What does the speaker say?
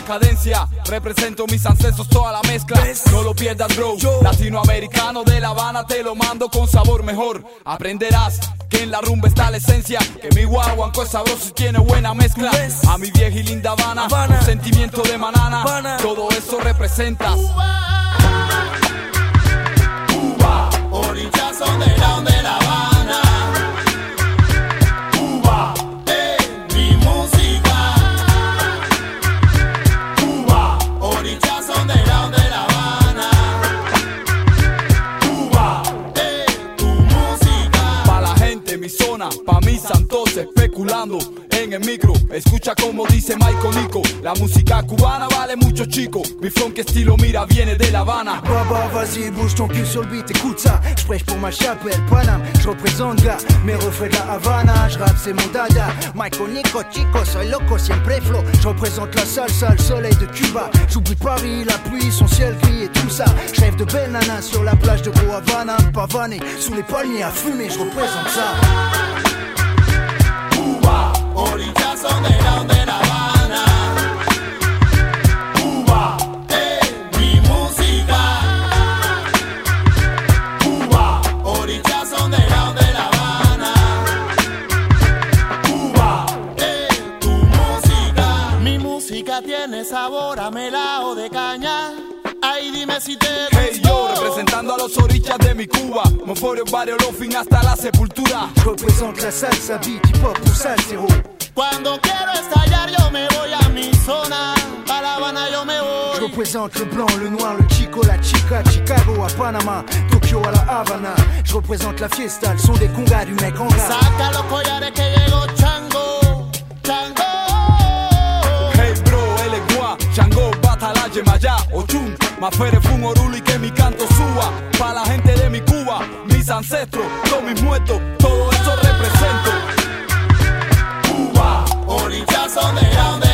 cadencia. Represento mis ancestros, toda la mezcla. No lo pierdas, bro. Latinoamericano de La Habana, te lo mando con sabor mejor. Aprenderás que en la rumba está la esencia, que mi guaguanco es sabroso y tiene buena mezcla. A mi vieja y linda Habana, un sentimiento de manana, todo eso representas. Cuba, orillas underground de La Habana. Cuba, mi música. Cuba, orillas underground de La Habana. Cuba, tu música. Pa' la gente, mi zona, pa' mis santos especulando en el micro. Escucha como dice Michael Nico, la música cubana vale mucho, chico. Mi funk estilo, mira, viene de La Habana. Baba, vas-y, bouge ton cul sur le beat, écoute ça. J'prêche pour ma chapelle, Paname, j'représente gars. Mes refrains de La Havana, j'rappe c'est mon dada. Michael Nico, chico, soy loco, siempre flow. J'représente la salsa, le soleil de Cuba. J'oublie Paris, la pluie, son ciel gris et tout ça. J'rêve de belles nanas sur la plage de Gros Havana. Pavané, sous les palmiers à fumer, j'représente ça. Cuba, orillas underground de La Habana. Cuba, mi música. Cuba, orillas underground de La Habana. Cuba, tu música. Mi música tiene sabor a melao de caña. Ay, dime si te gustó. Hey yo, representando a los orillas de mi Cuba. Moforio, barrio, Lofin hasta la sepultura. J'représente la salsa, beat, hip-hop, ou salsero. Cuando quiero estallar yo me voy a mi zona. A La Habana yo me voy. J'représente le blanc, le noir, le chico, la chica. Chicago à Panama, Tokyo à La Havana. J'représente la fiesta, le son des congas du mec en gras. Saca los collares que llegó Chango. Chango. Hey bro, él es Gua, Chango, Batala, Yemayá, Ochun, Mafere, Fun, Oruli, que mi canto suba. Pa' la gente de mi Cuba, mis ancestros, todos mis muertos, todo eso represento. Cuba, orillas underground